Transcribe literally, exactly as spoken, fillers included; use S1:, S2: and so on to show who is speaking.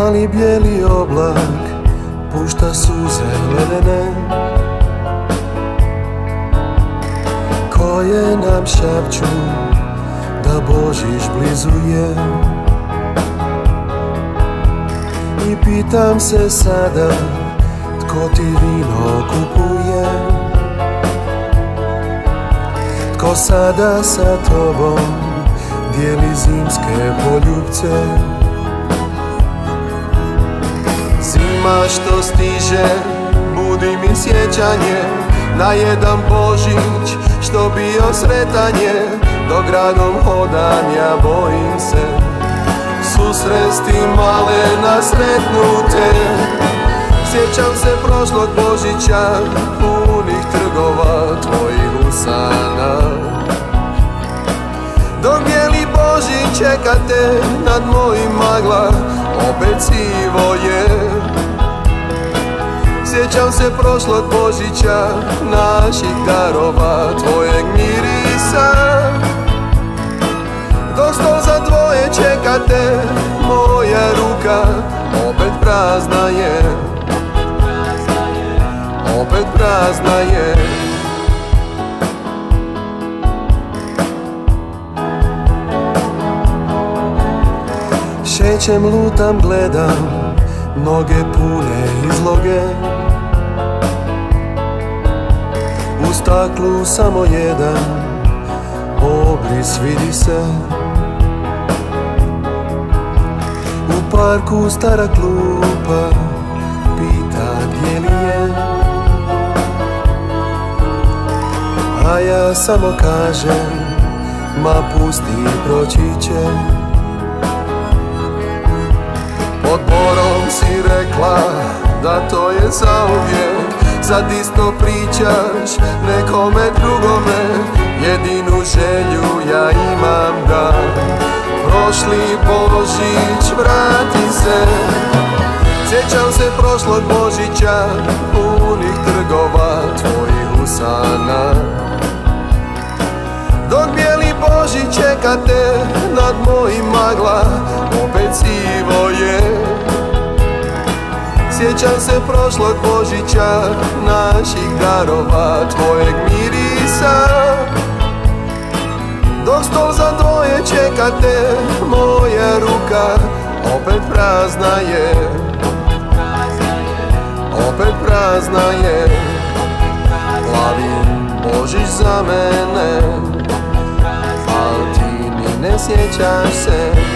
S1: Mali bijeli oblak pušta suze ledene, koje nam šapću da Božić blizu je. I pitam se sada, tko ti vino kupuje, tko sada sa tobom dijeli zimske poljupce. Zima što stiže budi mi sjećanje na jedan Božić što bio sretanje. Dok gradom hodam ja bojim se susresti malena sretnute. Sjećam se prošlog Božića punih trgova tvojih usana. Dok bijeli Božić čekate nad mojim magla, opet sivo je. Sjećam se prošlog Božića, naših darova, tvojeg mirisa. Dok stol za dvoje čekate, moja ruka opet prazna je. Opet prazna je. Šećem, lutam, gledam, noge pune izloge. U staklu samo jedan obris vidi se. U parku stara klupa pita gdje li je, a ja samo kažem, ma pusti, proći će. Pod borom si rekla da to je zauvijek, sad isto pričaš nekome drugome. Jedinu želju ja imam da prošli Božić vrati se. Sjećam se prošlog Božića punih trgova tvojih usana. Dok bijeli Božić čekate nad mojim magla, opet sivo je. Sjećam se prošlog Božića, naših darova, tvojeg mirisa. Dok stol za dvoje čekate, moja ruka opet prazna je. Opet prazna je. Plavi Božić za mene, al ti ni ne sjećaš se.